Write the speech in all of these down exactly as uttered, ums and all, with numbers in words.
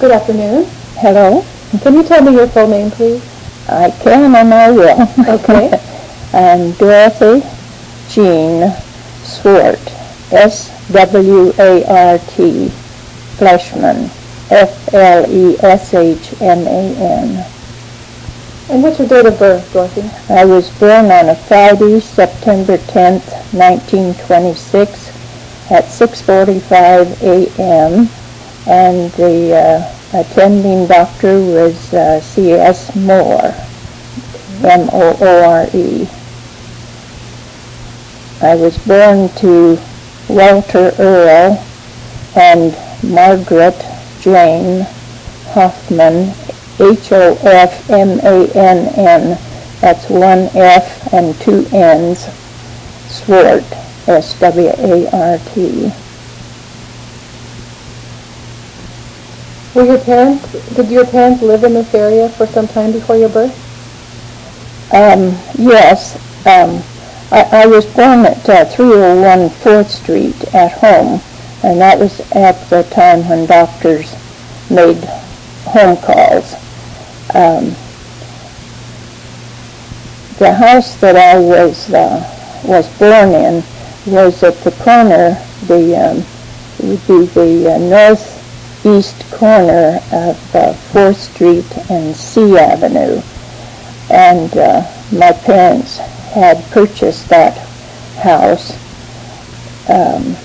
Good afternoon. Hello. Can you tell me your full name, please? I can and I will. Okay. I'm Dorothy Jean Swart, S W A R T, Fleshman, F L E S H M A N. And what's your date of birth, Dorothy? I was born on a Friday, September tenth, nineteen twenty-six, at six forty-five a m, and the uh, attending doctor was uh, C S Moore, M O O R E. I was born to Walter Earl and Margaret Jane Hoffman, H O F M A N N, that's one F and two N's, Swart, S W A R T. Were your parents, did your parents live in this area for some time before your birth? Um, yes. Um, I, I was born at uh, three oh one fourth Street at home, and that was at the time when doctors made home calls. Um, the house that I was uh, was born in was at the corner, the um, it would be the uh, northeast corner of uh, fourth Street and C Avenue, and uh, my parents had purchased that house. Um,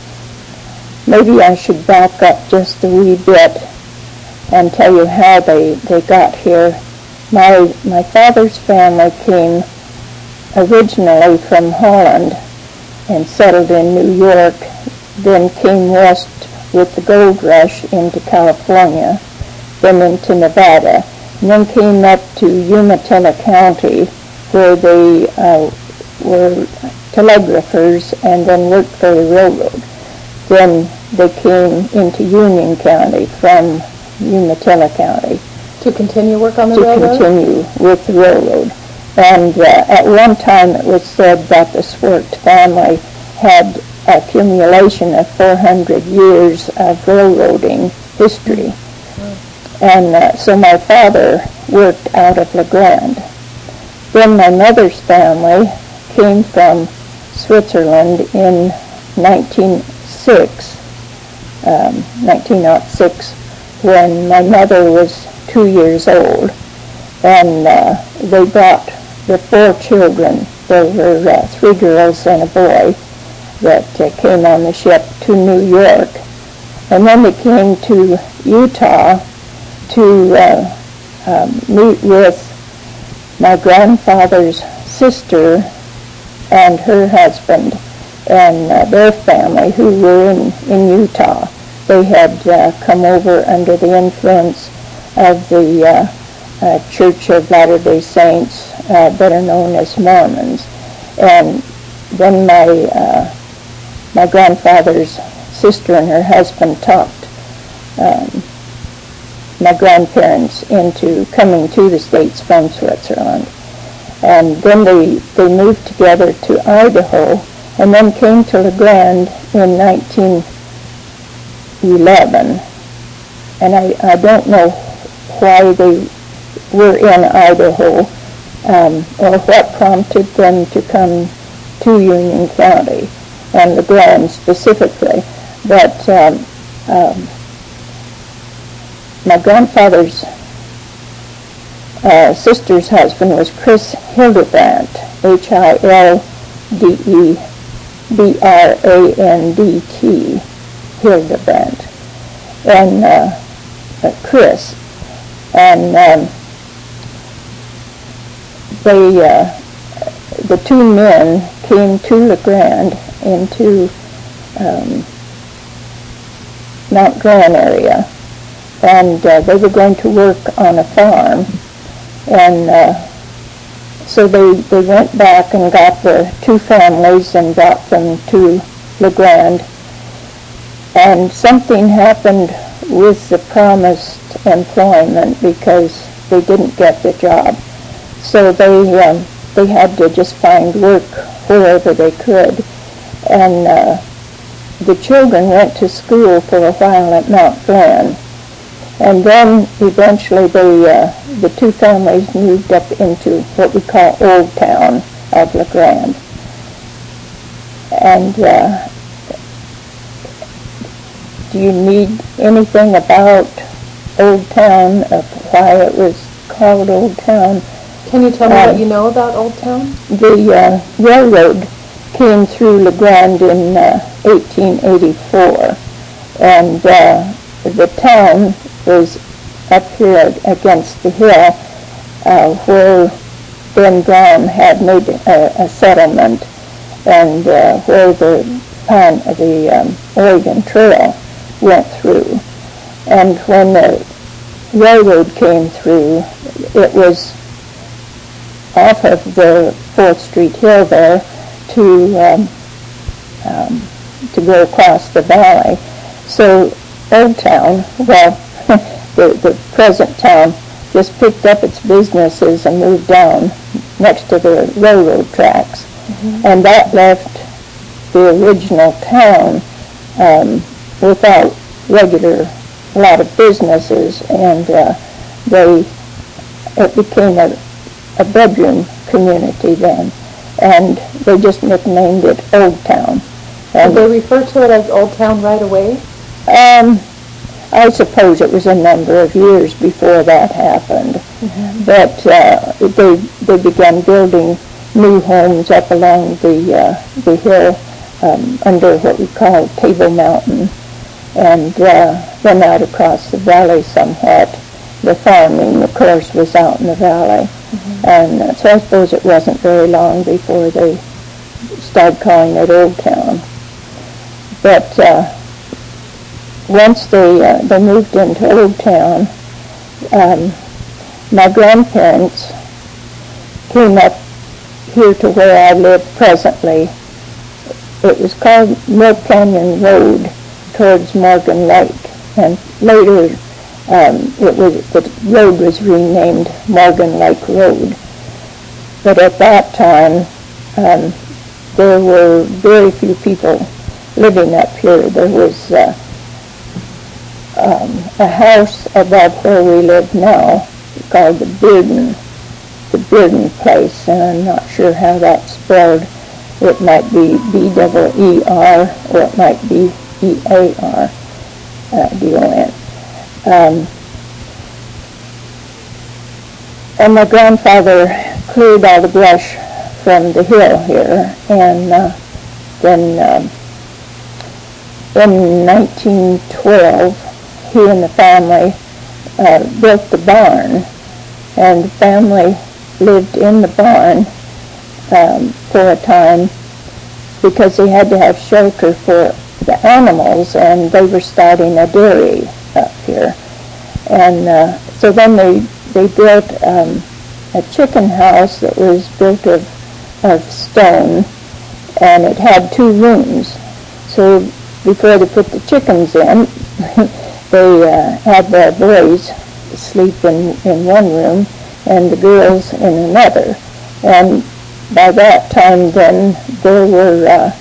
maybe I should back up just a wee bit and tell you how they, they got here. My my father's family came originally from Holland and settled in New York, then came west with the gold rush into California, then into Nevada, and then came up to Umatilla County, where they uh, were telegraphers and then worked for the railroad. Then they came into Union County from Umatilla County To continue work on the to railroad? continue with the railroad. And uh, at one time it was said that the Swart family had accumulation of four hundred years of railroading history. Mm-hmm. And uh, so my father worked out of La Grande. Then my mother's family came from Switzerland in nineteen oh six, um, nineteen oh six, when my mother was two years old, and uh, they brought the four children. There were uh, three girls and a boy that uh, came on the ship to New York, and then they came to Utah to uh, um, meet with my grandfather's sister and her husband and uh, their family, who were in, in Utah. They had uh, come over under the influence of the uh, uh, Church of Latter-day Saints, uh, better known as Mormons. And then my uh, my grandfather's sister and her husband talked um, my grandparents into coming to the States from Switzerland. And then they, they moved together to Idaho, and then came to La Grande in nineteen eleven. And I, I don't know why they were in Idaho, um, or what prompted them to come to Union County, and La Grande specifically. But um, um, my grandfather's uh, sister's husband was Chris Hildebrandt, H I L D E B R A N D T, Hildebrandt, and uh, uh, Chris. And um, they, uh, the two men came to La Grande into um, Mount Grant area, and uh, they were going to work on a farm, and uh, so they, they went back and got the two families and brought them to La Grande, and something happened with the promised employment because they didn't get the job. So they um, they had to just find work wherever they could, and uh, the children went to school for a while at Mount Glen, And then eventually the, uh, the two families moved up into what we call Old Town of La Grande. And uh, do you need anything about Old Town, of why it was called Old Town? Can you tell me um, what you know about Old Town? The uh, railroad came through La Grande in uh, eighteen eighty-four, and uh, the town was up here against the hill uh, where Ben Brown had made a, a settlement, and uh, where the Pine, the um, Oregon Trail went through. And when the railroad came through, it was off of the fourth Street Hill there to um, um, to go across the valley. So Old Town, well, the, the present town, just picked up its businesses and moved down next to the railroad tracks. Mm-hmm. And that left the original town um, without regular, a lot of businesses, and uh, they, it became a, a bedroom community then, and they just nicknamed it Old Town. And Did they refer to it as Old Town right away? Um, I suppose it was a number of years before that happened. Mm-hmm. But uh, they they began building new homes up along the uh, the hill um, under what we call Table Mountain, and uh, then out across the valley somewhat. The farming, of course, was out in the valley. Mm-hmm. And uh, so I suppose it wasn't very long before they started calling it Old Town. But uh, once they uh, they moved into Old Town, um, my grandparents came up here to where I live presently. It was called Mill Canyon Road towards Morgan Lake, and later um, it was the road was renamed Morgan Lake Road. But at that time, um, there were very few people living up here. There was uh, um, a house above where we live now called the Bearden, the Bearden Place, and I'm not sure how that's spelled. It might be B E E R or it might be E A R, uh, D O N. Um, and my grandfather cleared all the brush from the hill here, and uh, then uh, in nineteen twelve, he and the family uh, built the barn, and the family lived in the barn um, for a time because they had to have shelter for the animals, and they were starting a dairy up here. And uh, so then they, they built um, a chicken house that was built of, of stone, and it had two rooms. So before they put the chickens in, they uh, had their boys sleep in, in one room and the girls in another. And by that time then there were, uh,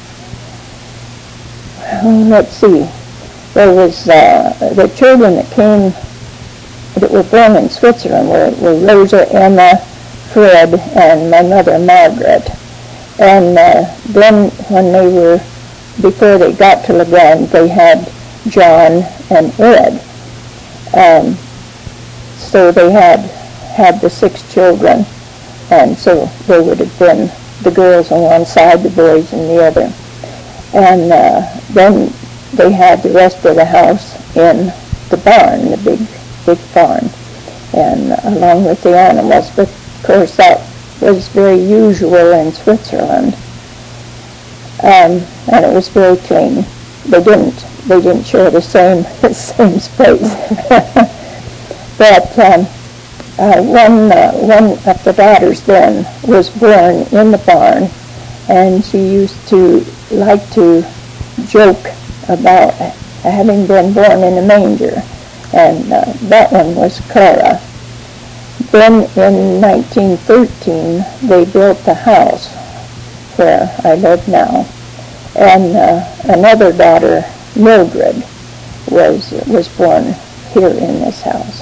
let's see, there was uh, the children that came, that were born in Switzerland were, were Rosa, Emma, Fred, and my mother Margaret. And uh, then when they were, before they got to La Grande, they had John and Ed. Um, so they had had the six children, and so there would have been the girls on one side, the boys on the other. And uh, then they had the rest of the house in the barn, the big, big barn, and uh, along with the animals. But of course that was very usual in Switzerland, um, and it was very clean. They didn't, they didn't share the same same space. But um, uh, one uh, one of the daughters then was born in the barn, and she used to like to joke about having been born in a manger, and uh, that one was Clara. Then in nineteen thirteen, they built the house where I live now, and uh, another daughter, Mildred, was was born here in this house.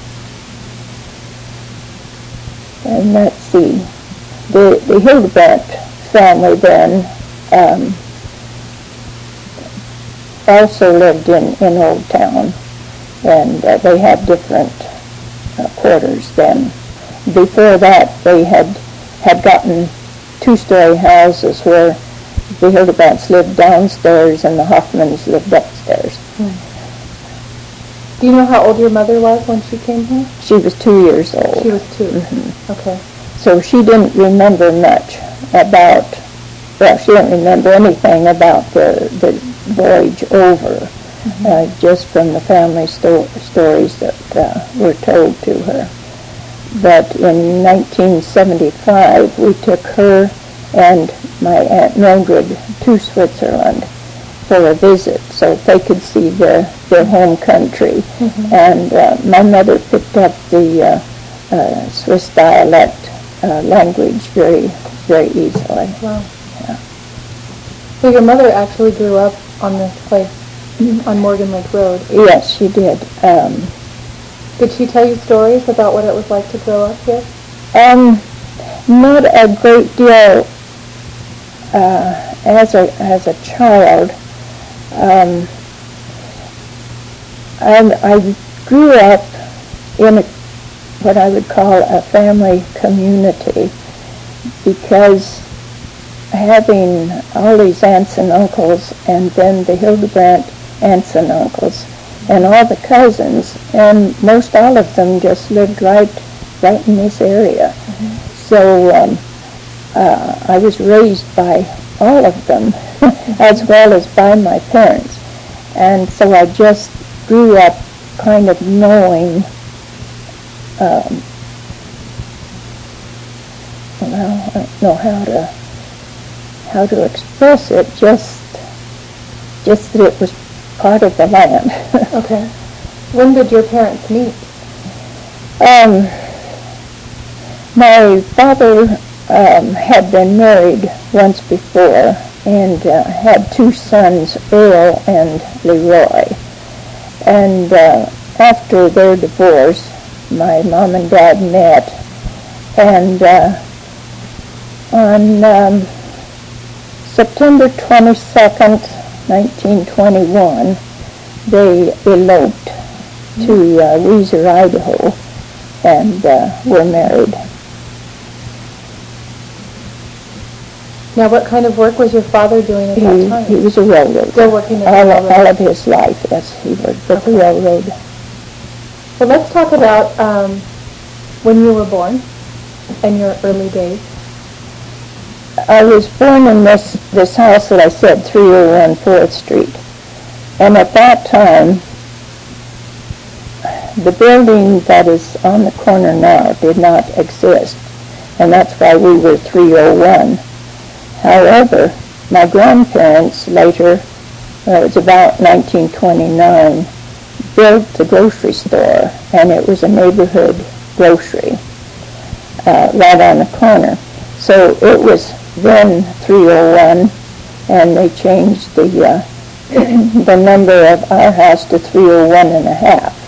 And let's see, the, the Hildebrandt family then um, also lived in, in Old Town, and uh, they had different uh, quarters then. Before that, they had had gotten two-story houses where the Hildebrandts lived downstairs and the Hoffmans lived upstairs. Hmm. Do you know how old your mother was when she came here? She was two years old. She was two. Mm-hmm. Okay. So she didn't remember much about, well, she didn't remember anything about the, the voyage over, mm-hmm. uh, just from the family sto- stories that uh, were told to her. But in nineteen seventy-five, we took her and my Aunt Mildred to Switzerland for a visit so they could see their, their home country. Mm-hmm. And uh, my mother picked up the uh, uh, Swiss dialect uh, language very, very easily. Wow. Yeah. So your mother actually grew up on this place, mm-hmm. on Morgan Lake Road? Yes, she did. Um, Did she tell you stories about what it was like to grow up here? Um, not a great deal. Uh, as a as a child, um, and I grew up in a, what I would call a family community, because having all these aunts and uncles, and then the Hildebrandt aunts and uncles, and all the cousins, and most all of them just lived right, right in this area. Mm-hmm. So um, uh, I was raised by all of them, as well as by my parents, and so I just grew up kind of knowing. Um, well, I don't know how to how to express it. Just, just that it was part of the land. Okay. When did your parents meet? Um, my father um, had been married once before and uh, had two sons, Earl and Leroy. And uh, after their divorce, my mom and dad met, and uh, on um, September twenty-second, nineteen twenty-one, they eloped to uh, Weiser, Idaho, and uh, were married. Now, what kind of work was your father doing at he, that time? He was a railroader. Still working at all, the railroad? all of his life, yes, he worked at okay. the railroad. Well, let's talk about um, when you were born and your early days. I was born in this, this house that I said, three oh one fourth Street. And at that time, the building that is on the corner now did not exist. And that's why we were three oh one. However, my grandparents later, uh, it was about nineteen twenty-nine, built the grocery store, and it was a neighborhood grocery uh, right on the corner. So it was then three oh one, and they changed the uh, the number of our house to three oh one and a half.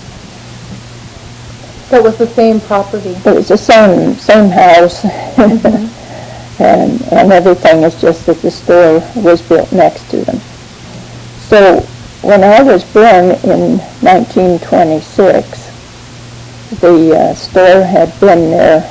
So it was the same property? It was the same same house, mm-hmm. and and everything is just that the store was built next to them. So when I was born in nineteen twenty-six, the uh, store had been there.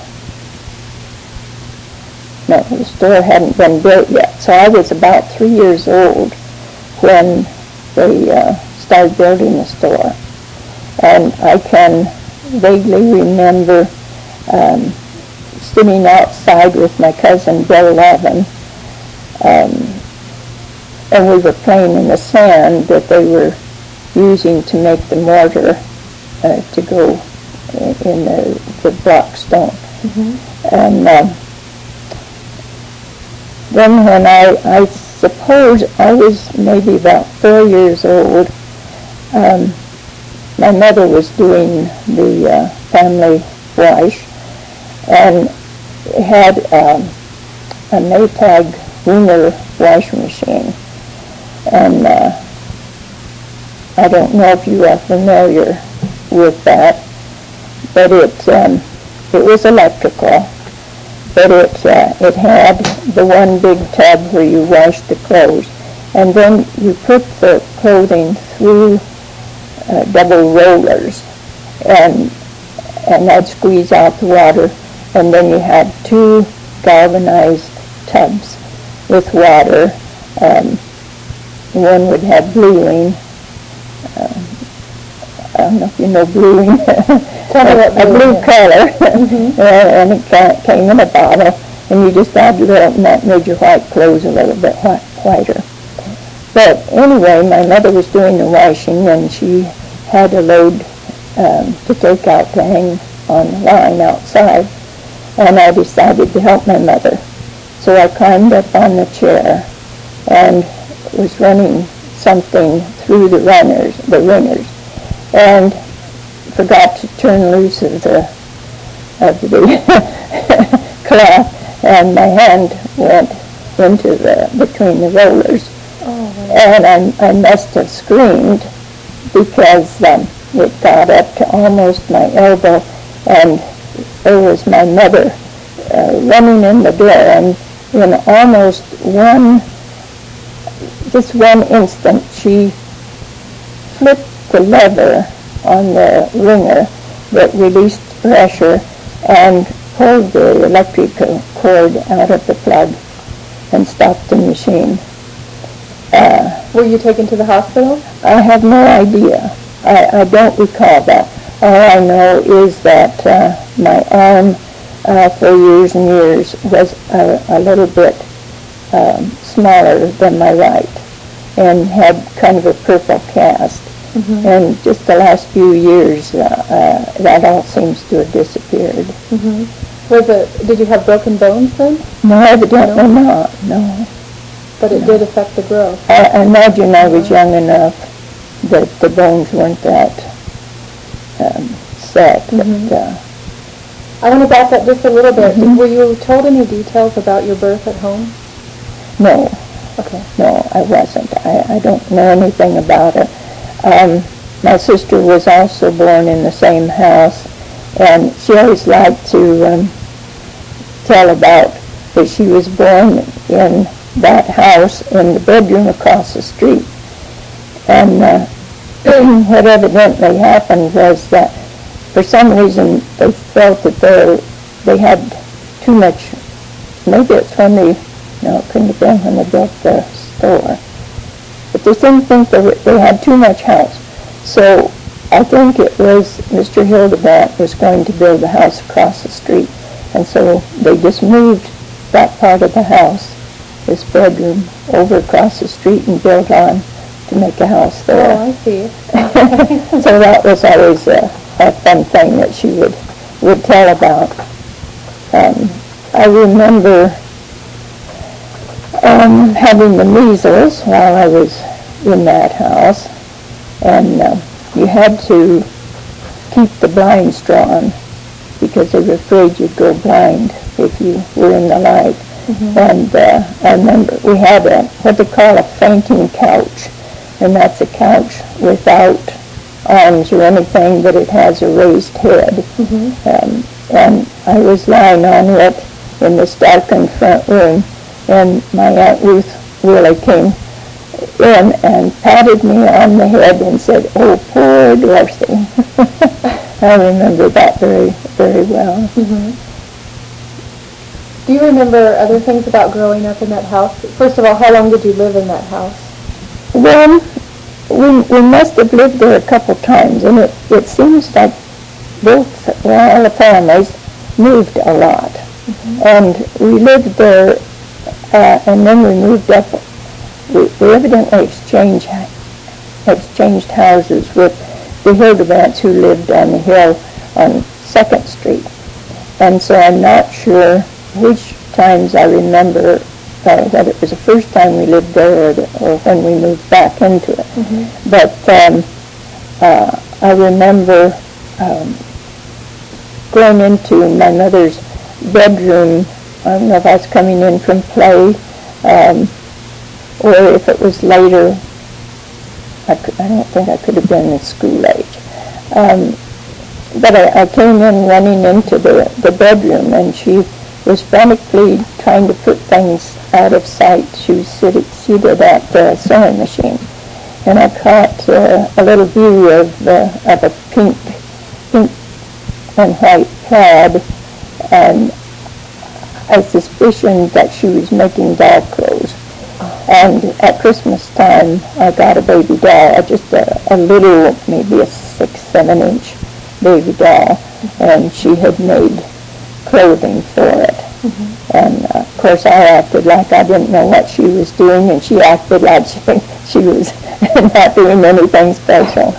No, the store hadn't been built yet. So I was about three years old when they uh, started building the store. And I can vaguely remember um, sitting outside with my cousin Bill Levin, um, and we were playing in the sand that they were using to make the mortar uh, to go in the, the block stone. Mm-hmm. And uh, then when I, I suppose I was maybe about four years old, um, my mother was doing the uh, family wash and had um, a Maytag Wiener washing machine. And uh, I don't know if you are familiar with that, but it um, it was electrical, but it uh, it had the one big tub where you wash the clothes, and then you put the clothing through uh, double rollers, and and that'd squeeze out the water, and then you had two galvanized tubs with water. Um, one would have bluing. Uh, I don't know if you know bluing. Tell me what a blue bluing is. color, Mm-hmm. and it ca- came in a bottle, and you just added it, and that made your white clothes a little bit white, whiter. But anyway, my mother was doing the washing, and she had a load um, to take out to hang on the line outside, and I decided to help my mother. So I climbed up on the chair and was running something through the runners, the ringers, and forgot to turn loose of the of the cloth, and my hand went into the between the rollers, Oh, and I, I must have screamed because um, it got up to almost my elbow, and there was my mother uh, running in the door, and in almost one, just one instant, she flipped the lever on the wringer that released pressure and pulled the electrical cord out of the plug and stopped the machine. Uh, were you taken to the hospital? I have no idea. I, I don't recall that. All I know is that uh, my arm uh, for years and years was a, a little bit um, smaller than my right and had kind of a purple cast. Mm-hmm. And just the last few years, uh, uh, that all seems to have disappeared. Mm-hmm. Was it? Did you have broken bones then? No, evidently no. not. No. But it no. did affect the growth. I, I imagine I was young enough that the bones weren't that um, set. Mm-hmm. But, uh, I want to back up just a little bit. Mm-hmm. Were you told any details about your birth at home? No. Okay. No, I wasn't. I, I don't know anything about it. Um, my sister was also born in the same house, and she always liked to um, tell about that she was born in that house in the bedroom across the street. And uh, what evidently happened was that for some reason they felt that they they had too much. Maybe it's when they, no, it couldn't have been when they built the store. But they didn't think they, were, they had too much house. So I think it was Mister Hildebrandt was going to build a house across the street. And so they just moved that part of the house, this bedroom, over across the street and built on to make a house there. Oh, I see. So that was always a, a fun thing that she would, would tell about. Um, I remember um, having the measles while I was in that house, and uh, you had to keep the blinds drawn because they were afraid you'd go blind if you were in the light. Mm-hmm. And uh, I remember we had a, what they call a fainting couch, and that's a couch without arms or anything, but it has a raised head. Mm-hmm. Um, and I was lying on it in this darkened front room, and my Aunt Ruth Willie came in and patted me on the head and said, "Oh, poor Dorothy." I remember that very, very well. Mm-hmm. Do you remember other things about growing up in that house? First of all, how long did you live in that house? Well, we, we must have lived there a couple times, and it, it seems like both, well, all the families moved a lot. Mm-hmm. And we lived there, uh, and then we moved up. We, we evidently exchanged, exchanged houses with the Hildebrandts who lived on the hill on second street. And so I'm not sure which times I remember, uh, whether it was the first time we lived there or, the, or when we moved back into it. Mm-hmm. But um, uh, I remember um, going into my mother's bedroom. I don't know if I was coming in from play, um, or if it was later. I, could, I don't think I could have been in school age. Um, but I, I came in running into the, the bedroom, and she was frantically trying to put things out of sight. She was seated, seated at the sewing machine. And I caught uh, a little view of, uh, of a pink, pink and white plaid, and I suspicioned that she was making doll clothes. And at Christmas time, I got a baby doll, just a, a little, maybe a six, seven inch baby doll, and she had made clothing for it. Mm-hmm. And uh, of course I acted like I didn't know what she was doing, and she acted like she, she was not doing anything special.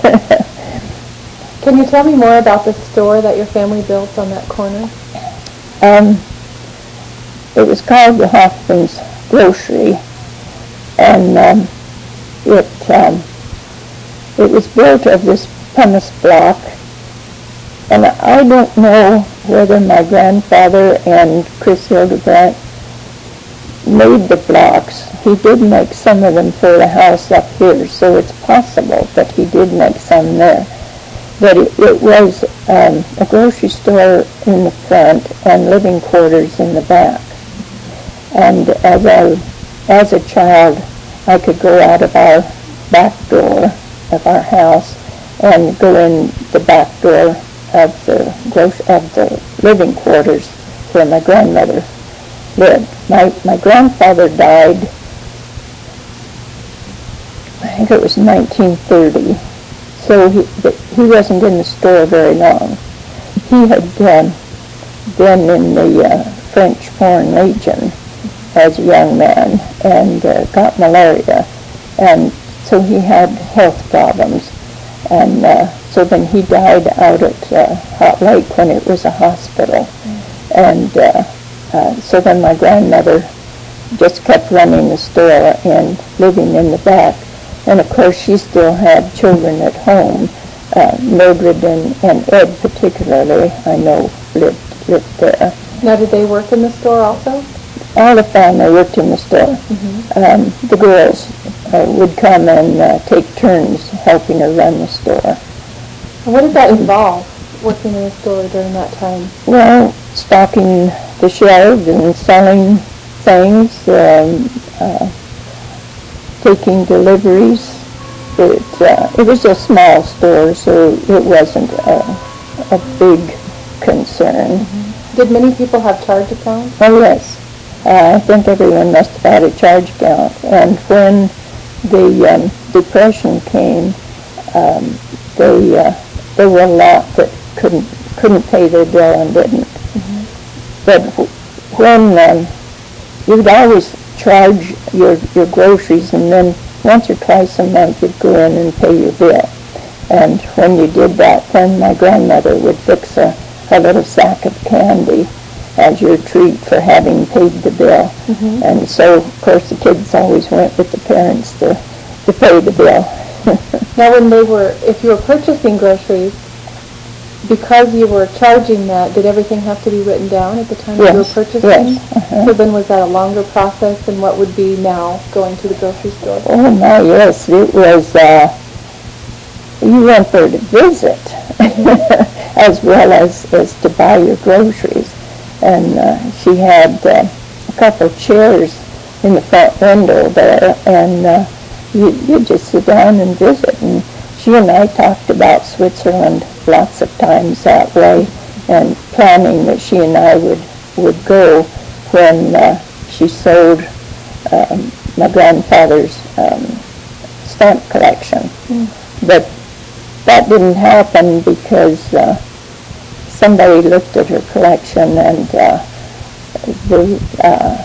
Can you tell me more about the store that your family built on that corner? Um, it was called the Hoffman's Grocery, and um, it um, it was built of this pumice block, and I don't know whether my grandfather and Chris Hildebrandt made the blocks. He did make some of them for the house up here, so it's possible that he did make some there. But it, it was um, a grocery store in the front and living quarters in the back. And as I, as a child, I could go out of our back door of our house and go in the back door of the gro- of the living quarters where my grandmother lived. My my grandfather died, I think it was nineteen thirty, so he he wasn't in the store very long. He had um, been in the uh, French Foreign Legion as a young man and uh, got malaria, and so he had health problems, and uh, so then he died out at uh, Hot Lake when it was a hospital. Mm. And uh, uh, so then my grandmother just kept running the store and living in the back, and of course she still had children at home. uh, Mildred and, and Ed particularly, I know, lived, lived there. Now, did they work in the store also? All the family worked in the store. Mm-hmm. Um, the girls uh, would come and uh, take turns helping her run the store. And what did that involve, working in the store during that time? Well, stocking the shelves and selling things, um, uh, taking deliveries. It, uh, it was a small store, so it wasn't a, a big concern. Mm-hmm. Did many people have charge accounts? Oh, yes. Uh, I think everyone must have had a charge account. And when the um, Depression came, um, they, uh, there were a lot that couldn't couldn't pay their bill and didn't. Mm-hmm. But when um, you would always charge your, your groceries, and then once or twice a month you'd go in and pay your bill. And when you did that, then my grandmother would fix a, a little sack of candy as your treat for having paid the bill. Mm-hmm. And so, of course, the kids always went with the parents to, to pay the bill. Now, when they were, if you were purchasing groceries, because you were charging that, did everything have to be written down at the time yes. you were purchasing? Yes. Uh-huh. So then was that a longer process than what would be now going to the grocery store? Oh, my, yes. It was, uh, you went there to visit as well as, as to buy your groceries. And uh, she had uh, a couple of chairs in the front window there, and uh, you, you just sit down and visit. And she and I talked about Switzerland lots of times that way, and planning that she and I would, would go when uh, she sold um, my grandfather's um, stamp collection. Mm. But that didn't happen because uh, somebody looked at her collection, and uh, the, uh,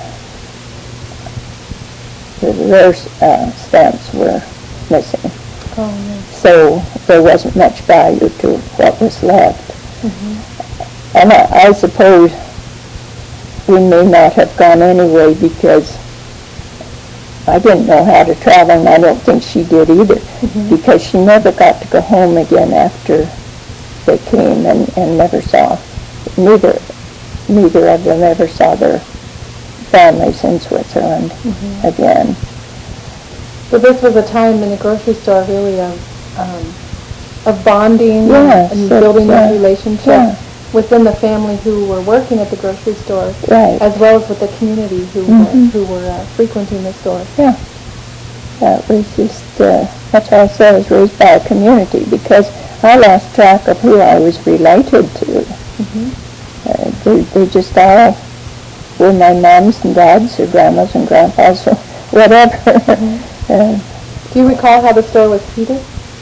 the rare uh, stamps were missing. Oh, yes. So there wasn't much value to what was left. Mm-hmm. And I, I suppose we may not have gone anyway because I didn't know how to travel, and I don't think she did either, mm-hmm. because she never got to go home again after they came, and, and never saw, neither neither of them ever saw their families in Switzerland mm-hmm. again. So this was a time in the grocery store really of um, of bonding yes, and building yeah, those relationships yeah. within the family who were working at the grocery store, right. as well as with the community who mm-hmm. were, who were uh, frequenting the store. Yeah, that was just, uh, that's why I said I was raised by a community, because I lost track of who I was related to. Mm-hmm. Uh, they, they just all were my moms and dads or grandmas and grandpas or whatever. Mm-hmm. uh, Do you recall how the store was heated?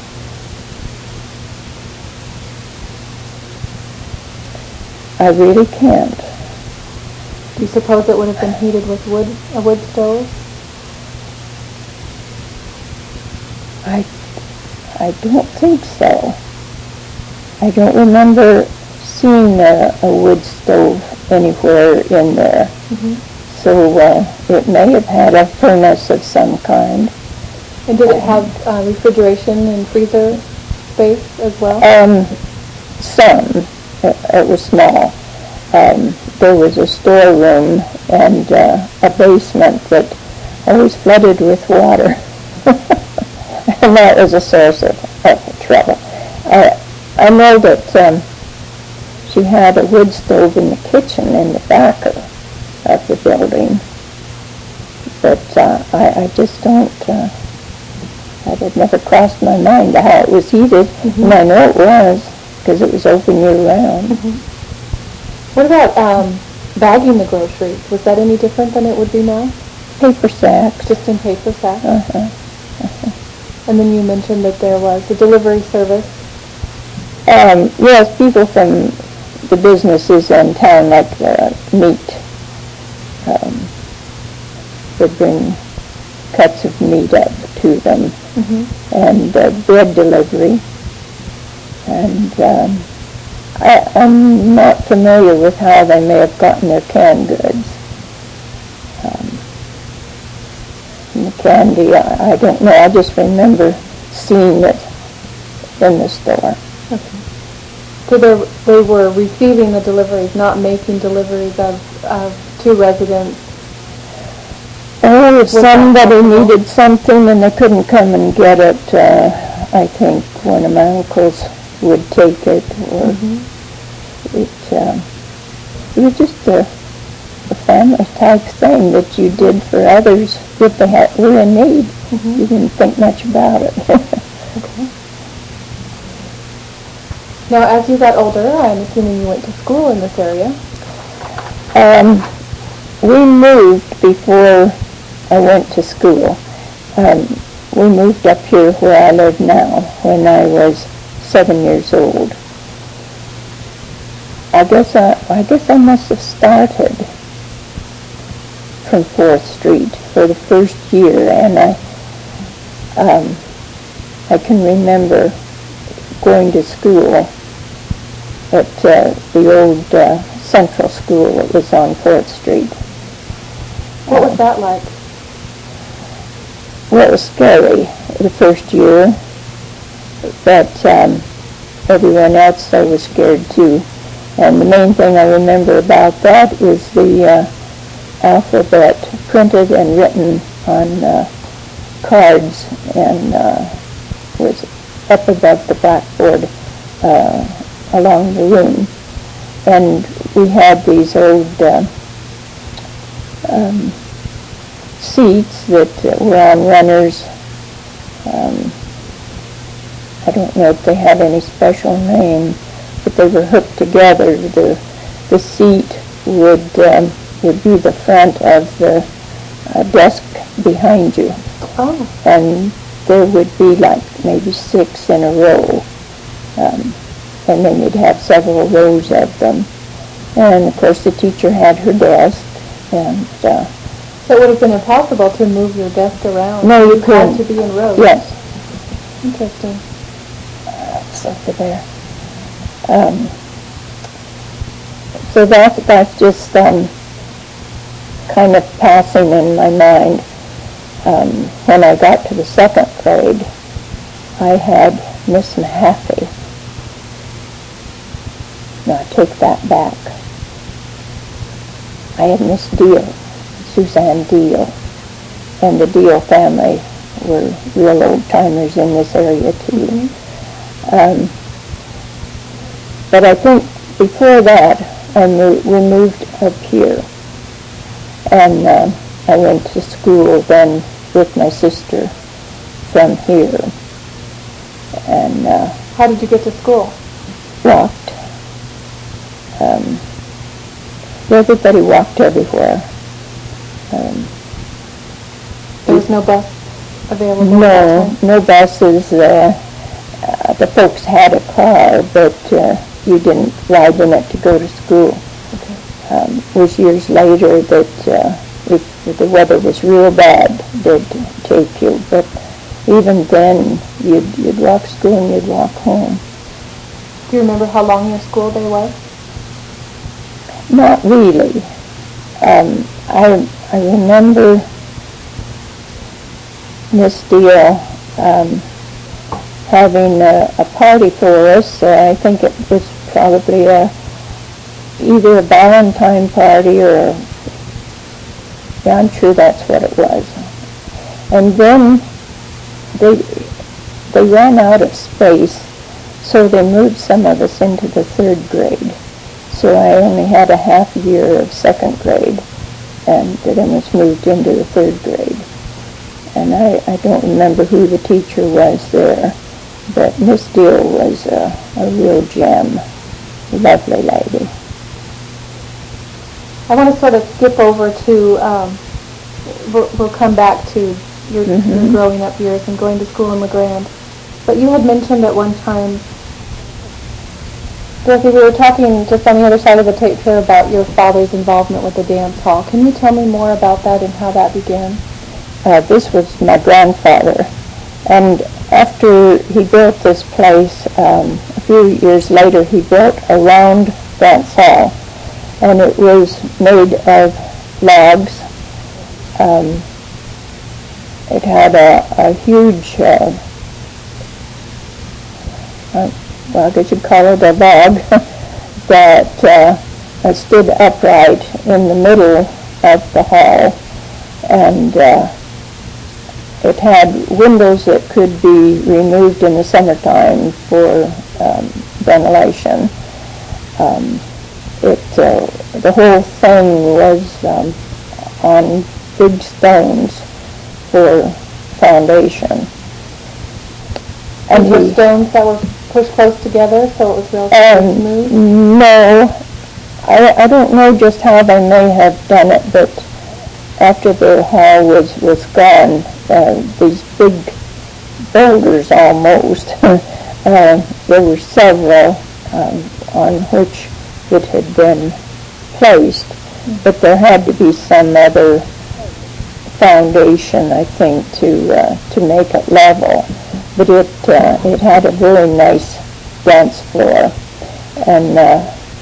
I really can't. Do you suppose it would have been heated with wood, a wood stove? I, I don't think so. I don't remember seeing a, a wood stove anywhere in there. Mm-hmm. So uh, it may have had a furnace of some kind. And did it have uh, refrigeration and freezer space as well? Um, some. It, it was small. Um, there was a storeroom and uh, a basement that always flooded with water. And that was a source of, of trouble. Uh, I know that um, she had a wood stove in the kitchen in the back of, of the building. But uh, I, I just don't, uh, that had never crossed my mind how it was heated. Mm-hmm. And I know it was, because it was open year-round. Mm-hmm. What about um, bagging the groceries? Was that any different than it would be now? Paper sacks. Just in paper sacks? Uh-huh. Uh-huh. And then you mentioned that there was a delivery service. Um, yes, people from the businesses in town, like the meat, um, would bring cuts of meat up to them, mm-hmm. and uh, bread delivery. And um, I, I'm not familiar with how they may have gotten their canned goods. Um, and the candy, I, I don't know. I just remember seeing it in the store. Okay. So they, they were receiving the deliveries, not making deliveries of, of to residents? Oh, if somebody needed something and they couldn't come and get it, uh, I think one of my uncles would take it, or mm-hmm. it, um, it was just a, a family type thing that you did for others if they had, were in need. Mm-hmm. You didn't think much about it. Okay. Now, as you got older, I'm assuming you went to school in this area. Um, we moved before I went to school. Um, we moved up here where I live now when I was seven years old. I guess I, I guess I must have started from Fourth Street for the first year, and I um, I can remember going to school at uh, the old uh, Central School that was on Fourth Street. What was that like? Well, it was scary the first year, but um, everyone else I was scared too. And the main thing I remember about that is the uh, alphabet printed and written on uh, cards, and uh, was up above the blackboard uh, along the room. And we had these old uh, um, seats that were on runners. Um, I don't know if they had any special name, but they were hooked together. The the seat would um, would be the front of the uh, desk behind you. Oh. And there would be like maybe six in a row. Um, and then you'd have several rows of them. And of course the teacher had her desk, and uh, so it would have been impossible to move your desk around. No, you, you couldn't. Had to be in rows. Yes. Interesting. Uh, it's over there. Um, so that, that's just um, kind of passing in my mind. Um, when I got to the second grade, I had Miss Mahaffey. No, I take that back. I had Miss Deal, Suzanne Deal, and the Deal family were real old-timers in this area, too. Um, but I think before that, I mo- we moved up here. And uh, I went to school then with my sister from here. And uh, how did you get to school? Walked. Um, everybody walked everywhere. Um, there was no bus available? No, no buses. Uh, uh, the folks had a car, but uh, you didn't ride in it to go to school. Okay. Um, it was years later that uh, if the weather was real bad, they'd take you. But even then, you'd, you'd walk to school and you'd walk home. Do you remember how long your school day was? Not really. Um, I I remember Miss Deal um, having a, a party for us. Uh, I think it was probably a either a Valentine party or a, yeah, I'm sure that's what it was. And then they they ran out of space, so they moved some of us into the third grade. So I only had a half year of second grade, and then was moved into the third grade. And I, I don't remember who the teacher was there, but Miss Deal was a, a real gem, lovely lady. I want to sort of skip over to, um, we'll, we'll come back to your, mm-hmm. your growing up years and going to school in LeGrand. But you had mentioned at one time, Dorothy, we were talking just on the other side of the tape here about your father's involvement with the dance hall. Can you tell me more about that and how that began? Uh, this was my grandfather. And after he built this place, um, a few years later, he built a round dance hall. And it was made of logs. Um, it had a, a huge, uh, uh, well, I guess you'd call it a log, that uh, stood upright in the middle of the hall. And uh, it had windows that could be removed in the summertime for um, ventilation. Um, it, uh, the whole thing was um, on big stones for foundation. And were stones that were pushed close together so it was real um, smooth? No. I, I don't know just how they may have done it, but after the hall was, was gone, uh, these big boulders almost, uh, there were several um, on which it had been placed, mm-hmm. but there had to be some other foundation, I think, to uh, to make it level. But it uh, it had a very nice dance floor, and uh,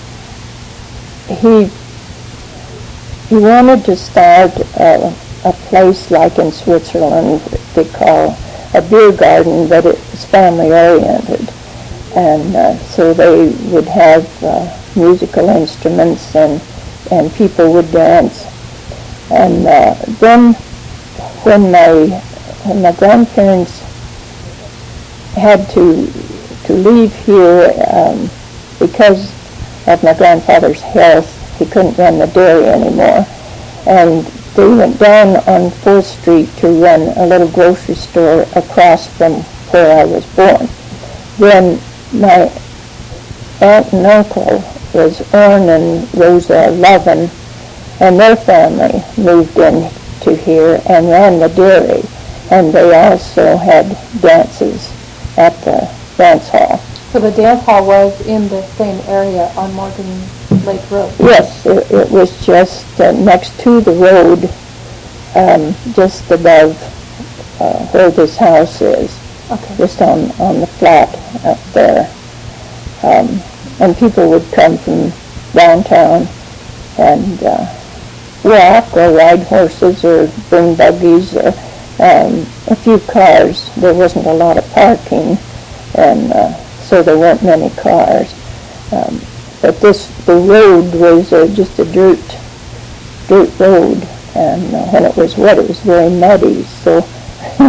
he he wanted to start uh, a place like in Switzerland they call a beer garden, but it was family oriented, and uh, so they would have uh, musical instruments and and people would dance. And uh, then when my when my grandparents had to to leave here um, because of my grandfather's health, he couldn't run the dairy anymore, and they went down on Fourth Street to run a little grocery store across from where I was born. Then my aunt and uncle was Orrin and Rosa Lovin, and their family moved in to here and ran the dairy, and they also had dances at the dance hall. So the dance hall was in the same area on Morgan Lake Road? Yes, it, it was just uh, next to the road, um, just above uh, where this house is, okay. just on, on the flat up there. Um, and people would come from downtown and uh, walk or ride horses or bring buggies or um, a few cars. There wasn't a lot of parking, and uh, so there weren't many cars. Um, but this, the road was uh, just a dirt, dirt road, and uh, when it was wet, it was very muddy. So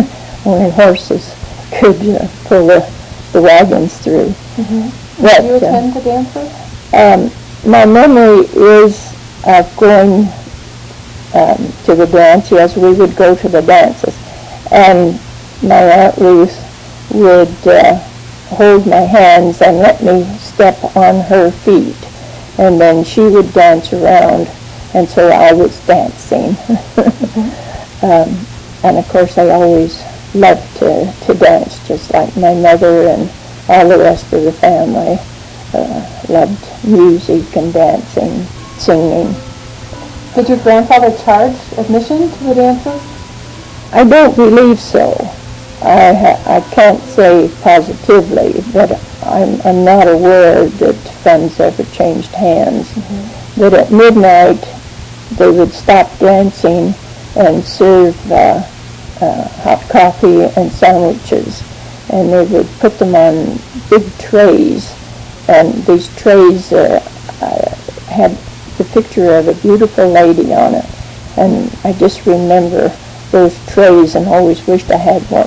only horses could uh, pull the, the wagons through. Mm-hmm. But, did you attend uh, the dances? Um, my memory is of going um, to the dance. Yes, we would go to the dances. And my Aunt Ruth would uh, hold my hands and let me step on her feet. And then she would dance around, and so I was dancing. Mm-hmm. um, and of course I always loved to, to dance, just like my mother and all the rest of the family. Uh, loved music and dancing, singing. Did your grandfather charge admission to the dances? I don't believe so. I ha- I can't say positively, but I'm, I'm not aware that funds ever changed hands. Mm-hmm. But at midnight, they would stop dancing and serve uh, uh, hot coffee and sandwiches, and they would put them on big trays, and these trays uh, uh, had the picture of a beautiful lady on it, and I just remember those trays and always wished I had one.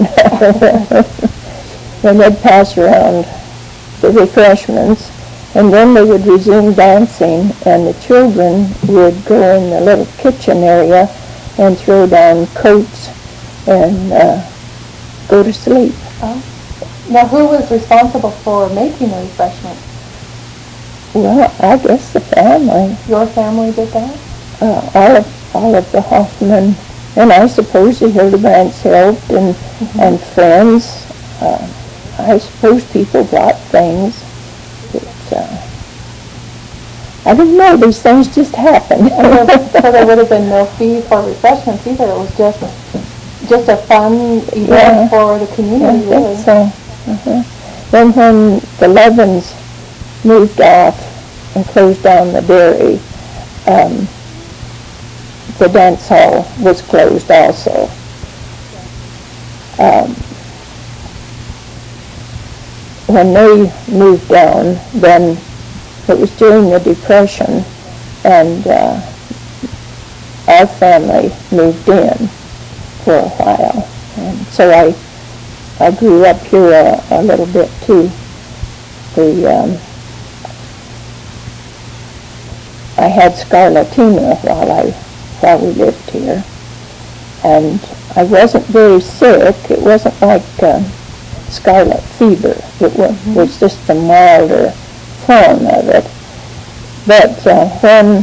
And they'd pass around the refreshments, and then they would resume dancing, and the children would go in the little kitchen area and throw down coats and uh, go to sleep. Oh. Now, who was responsible for making the refreshments? Well, I guess the family. Your family did that? Uh, all of all of the Hoffman, and I suppose the Hildebrands helped, and mm-hmm. and friends. Uh, I suppose people brought things. But, uh, I don't know. These things just happen. So there would have been no fee for refreshments either. It was just just a fun event yeah. for the community. I really. think so. Uh-huh. Then when the Levins moved off and closed down the dairy, um, the dance hall was closed also. Um, when they moved down, then it was during the Depression, and uh, our family moved in for a while, and so I I grew up here a, a little bit too. The um, I had scarlatina while I while we lived here, and I wasn't very sick. It wasn't like uh, scarlet fever. It was, mm-hmm. was just a milder form of it. But uh, when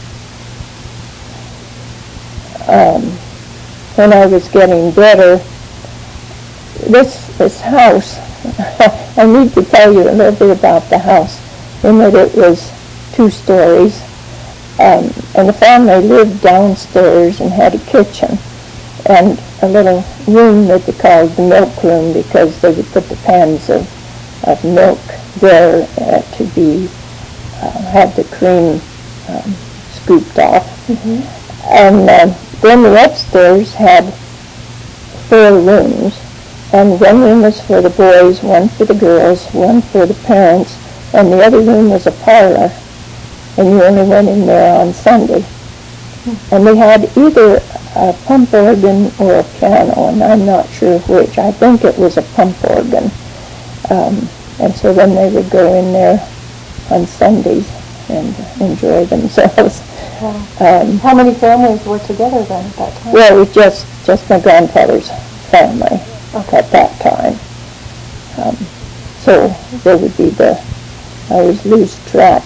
um, when I was getting better, this this house, I need to tell you a little bit about the house, in that it was two stories. Um, and the family lived downstairs and had a kitchen and a little room that they called the milk room, because they would put the pans of, of milk there uh, to be, uh, have the cream um, scooped off. Mm-hmm. And uh, then the upstairs had four rooms, and one room was for the boys, one for the girls, one for the parents, and the other room was a parlor. And you only went in there on Sunday. Hmm. And they had either a pump organ or a piano, and I'm not sure which. I think it was a pump organ. Um, and so then they would go in there on Sundays and enjoy themselves. Wow. Um, How many families were together then at that time? Well, it was just, just my grandfather's family okay. at that time. Um, so there would be the, I always lose track.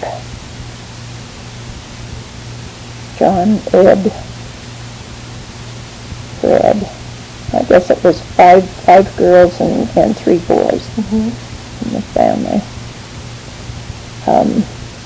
John, Ed, Fred. I guess it was five five girls and, and three boys mm-hmm. in the family. Um,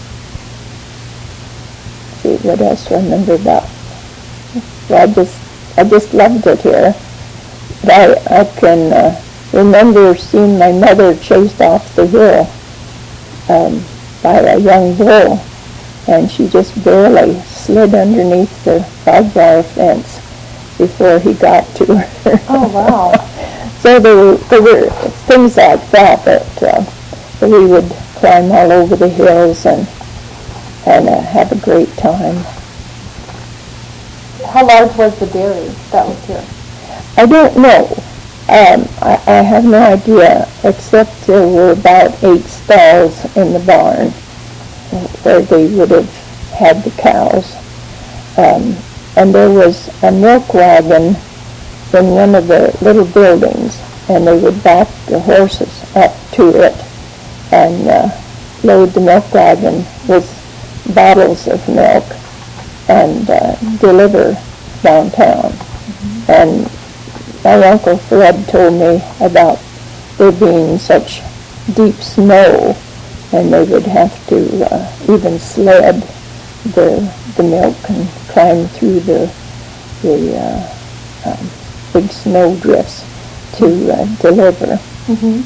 see, what else do I remember about? Well, I just I just loved it here. But I I can uh, remember seeing my mother chased off the hill um, by a young bull, and she just barely slid underneath the barbed wire fence before he got to her. Oh, wow. So there were, there were things like that that, uh, that we would climb all over the hills and and uh, have a great time. How large was the dairy that was here? I don't know. Um, I, I have no idea, except there were about eight stalls in the barn where they would have had the cows. Um, and there was a milk wagon in one of the little buildings, and they would back the horses up to it and uh, load the milk wagon with bottles of milk and uh, deliver downtown. Mm-hmm. And my Uncle Fred told me about there being such deep snow, and they would have to uh, even sled the the milk and climb through the the uh, um, big snow drifts to uh, deliver. Mm-hmm.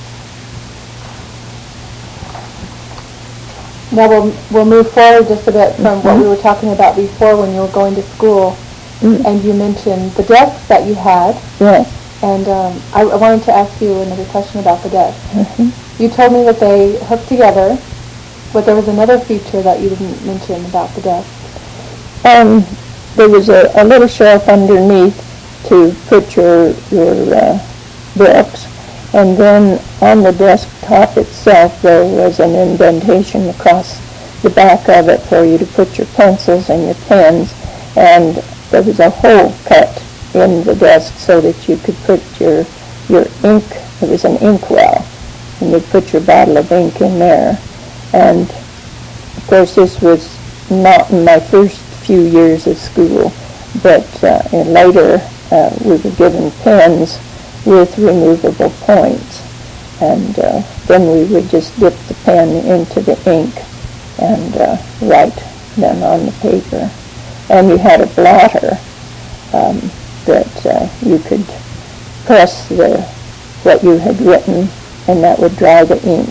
Now we'll we'll move forward just a bit from mm-hmm. what we were talking about before when you were going to school. Mm. And you mentioned the desks that you had. Yes. And um, I, I wanted to ask you another question about the desks. Mm-hmm. You told me that they hooked together, but there was another feature that you didn't mention about the desks. Um, there was a, a little shelf underneath to put your, your uh, books, and then on the desktop itself there was an indentation across the back of it for you to put your pencils and your pens, and there was a hole cut in the desk so that you could put your your ink. It was an ink well, and you'd put your bottle of ink in there. And of course, this was not in my first few years of school, but uh, and later uh, we were given pens with removable points, and uh, then we would just dip the pen into the ink and uh, write them on the paper. And you had a blotter um, that uh, you could press the what you had written, and that would dry the ink.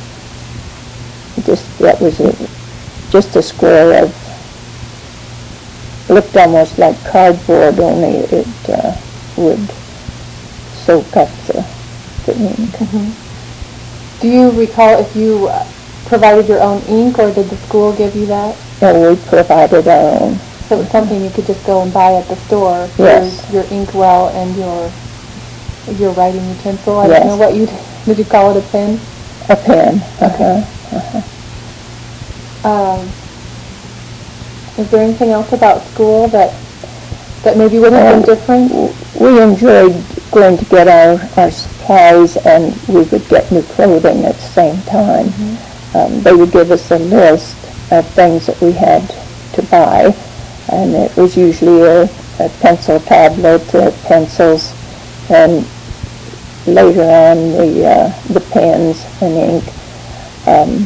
Just that was a, just a square of, looked almost like cardboard, only it uh, would soak up the, the ink. Mm-hmm. Do you recall if you uh, provided your own ink, or did the school give you that? No, we provided our own. So it was something you could just go and buy at the store. Yes. Your, your ink well and your your writing utensil. I yes. don't know what you did. You call it a pen? A pen. Okay. Uh-huh. Uh-huh. Um, is there anything else about school that that maybe would have well, been different? We enjoyed going to get our, our supplies, and we would get new clothing at the same time. Mm-hmm. Um, they would give us a list of things that we had to buy, and it was usually a, a pencil tablet, uh, pencils, and later on the uh, the pens and ink. Um,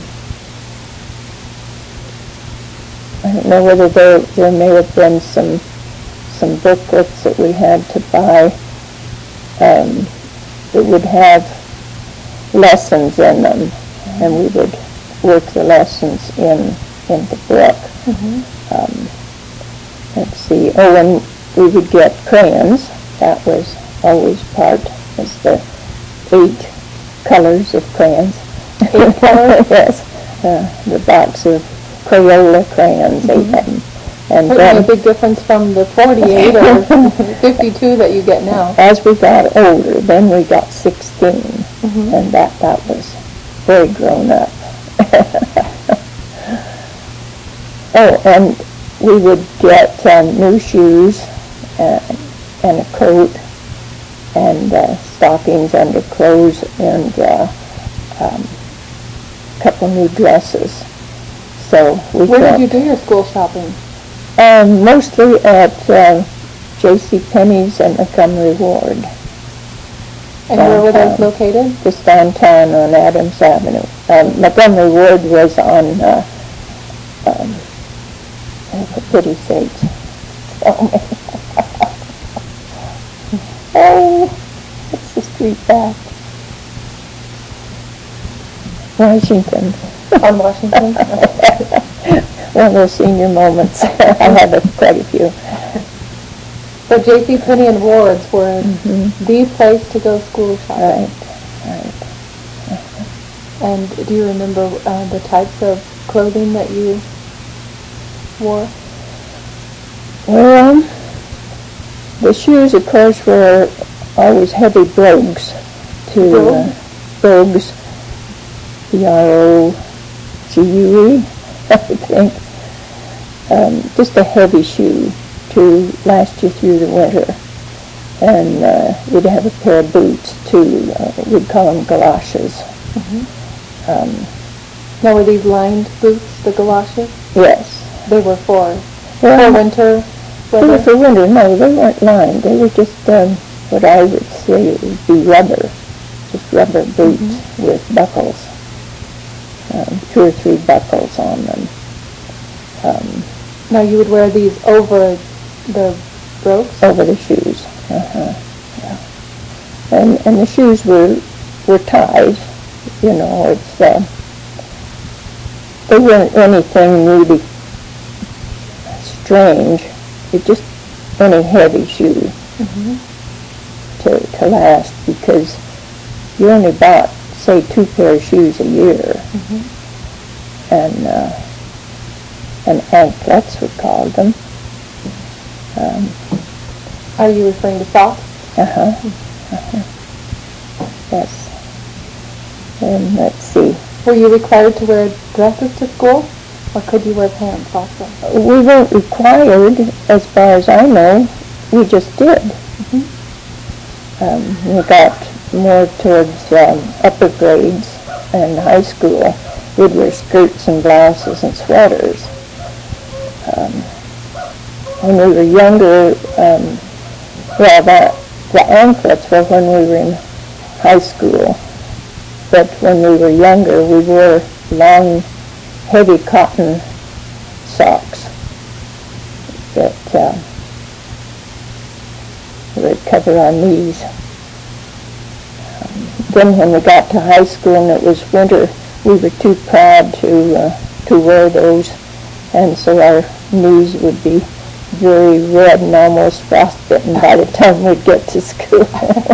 I don't know whether there there may have been some some booklets that we had to buy. Um, that would have lessons in them, and we would work the lessons in in the book. Mm-hmm. Um, let's see. Oh, and we would get crayons. That was always part. Was the eight colors of crayons. Eight colors. Yes, uh, the box of Crayola crayons. Mm-hmm. Eight of them. And certainly then, a big difference from the forty-eight or fifty-two that you get now. As we got older, then we got sixteen, mm-hmm. and that that was very grown up. Oh, and we would get um, new shoes uh, and a coat and uh, stockings, underclothes, and uh, um, a couple new dresses. So we Where got, did you do your school shopping? Um, mostly at uh, J C Penney's and Montgomery Ward. And downtown. Where were those located? Just downtown on Adams Avenue. Um, Montgomery Ward was on, uh, um, what did he say? Oh, oh, what's the street back? Washington. On Washington? One of those senior moments. I have a, quite a few. So J C Penney and Ward's were mm-hmm. the place to go school shopping. Right, right. Uh-huh. And do you remember uh, the types of clothing that you wore? Well, the shoes, of course, were always heavy brogues to uh, brogues, B R O G U E, I think. Um, just a heavy shoe to last you through the winter. And uh, we'd have a pair of boots too. Uh, we'd call them galoshes. Mm-hmm. Um, now, were these lined boots, the galoshes? Yes. They were for, well, for winter weather? They were for winter. No, they weren't lined. They were just um, what I would say would be rubber. Just rubber boots mm-hmm. with buckles. Um, two or three buckles on them. Um, now, you would wear these over the brogues? Over the shoes. Uh-huh. Yeah. And and the shoes were were tied. You know, it's uh, they weren't anything really strange. It's just any heavy shoe mm-hmm. to to last, because you only bought, say, two pair of shoes a year, mm-hmm. and uh, and anklets we called them. Um, Are you referring to socks? Uh-huh. uh-huh. Yes. And let's see. Were you required to wear dresses to school, or could you wear pants also? We weren't required, as far as I know. We just did. Mm-hmm. Um, we got more towards um, upper grades and high school. We'd wear skirts and blouses and sweaters. Um, when we were younger, um, well, the, the anklets were when we were in high school. But when we were younger, we wore long, heavy cotton socks that uh, would cover our knees. Um, then when we got to high school and it was winter, we were too proud to uh, to wear those, and so our knees would be very red and almost frostbitten by the time we'd get to school.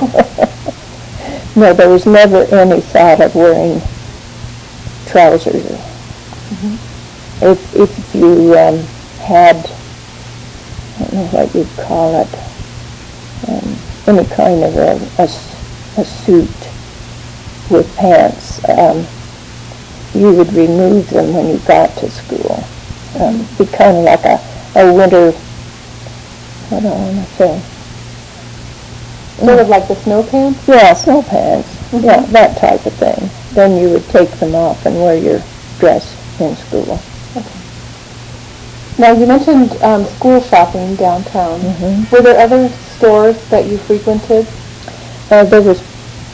No, there was never any thought of wearing trousers. Mm-hmm. If if you um, had, I don't know what you'd call it, um, any kind of a, a, a suit with pants, um, you would remove them when you got to school. Um, be kind of like a, a winter, what do I want to say? Sort of like the snow pants? Yeah, snow pants. Mm-hmm. Yeah, that type of thing. Then you would take them off and wear your dress in school. Okay. Now, you mentioned um, school shopping downtown. Mm-hmm. Were there other stores that you frequented? Uh, there was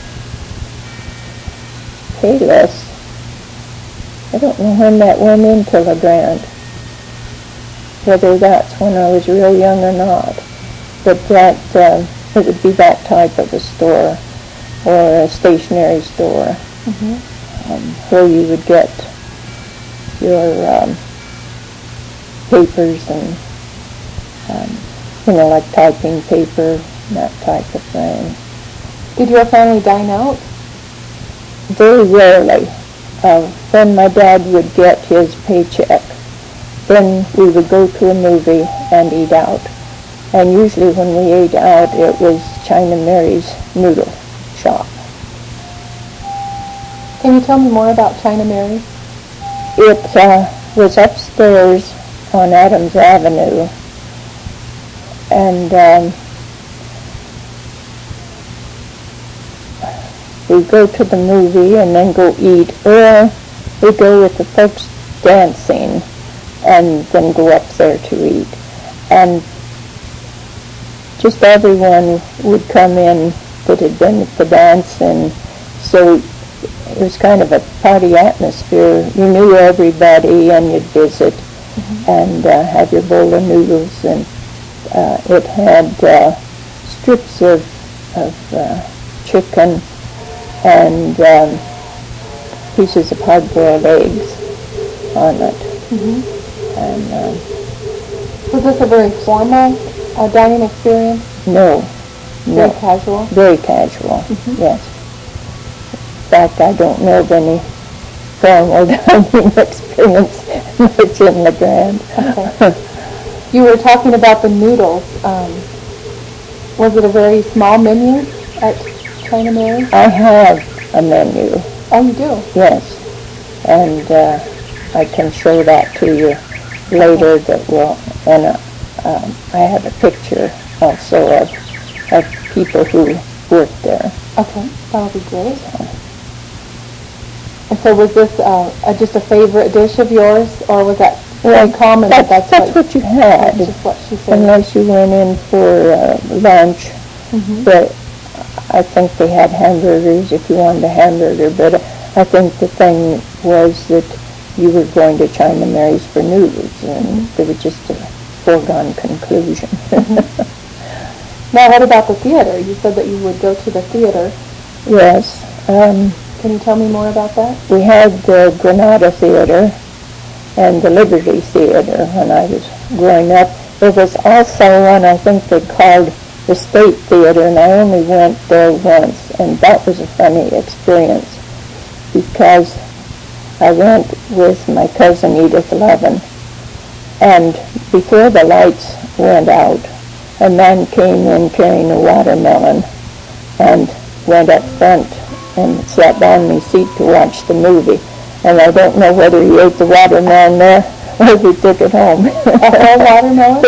Payless. I don't know when that went into La Grande, whether that's when I was real young or not. But that, uh, it would be that type of a store, or a stationery store, mm-hmm. um, where you would get your um, papers and, um, you know, like typing paper, that type of thing. Did your family dine out? Very rarely. Uh, when my dad would get his paycheck, then we would go to a movie and eat out. And usually when we ate out, it was China Mary's noodle shop. Can you tell me more about China Mary? It uh, was upstairs on Adams Avenue, and um, we go to the movie and then go eat, or we go with the folks dancing and then go up there to eat. And just everyone would come in that had been at the dance, and so it was kind of a party atmosphere. You knew everybody, and you'd visit mm-hmm. and uh, have your bowl of noodles, and uh, it had uh, strips of, of uh, chicken and um, pieces of hard-boiled eggs on it. Mm-hmm. And um, was this a very formal uh, dining experience? No. Very no. casual? Very casual, mm-hmm. yes. In fact, I don't know of any formal dining experience much in La Grande. Okay. You were talking about the noodles. Um, was it a very small menu? at China Mary? I have a menu. Oh, you do? Yes, and uh, I can show that to you later. Okay. That will, and uh, um, I have a picture also of, of people who work there. Okay, that'll be great. And so was this uh, a, just a favorite dish of yours, or was that well, very common? That's, that that's, that's what, what you had. That's just what she said. Unless you went in for uh, lunch. Mm-hmm. But I think they had hamburgers if you wanted a hamburger. But I think the thing was that you were going to China Mary's for noodles, and mm-hmm. it was just a foregone conclusion. Mm-hmm. Now, what about the theater? You said that you would go to the theater. Yes. Um, Can you tell me more about that? We had the Granada Theater and the Liberty Theater when I was growing up. There was also one I think they called the State Theater, and I only went there once, and that was a funny experience because I went with my cousin Edith Levin, and before the lights went out, a man came in carrying a watermelon and went up front and sat down in his seat to watch the movie. And I don't know whether he ate the watermelon there or if he took it home. A whole watermelon?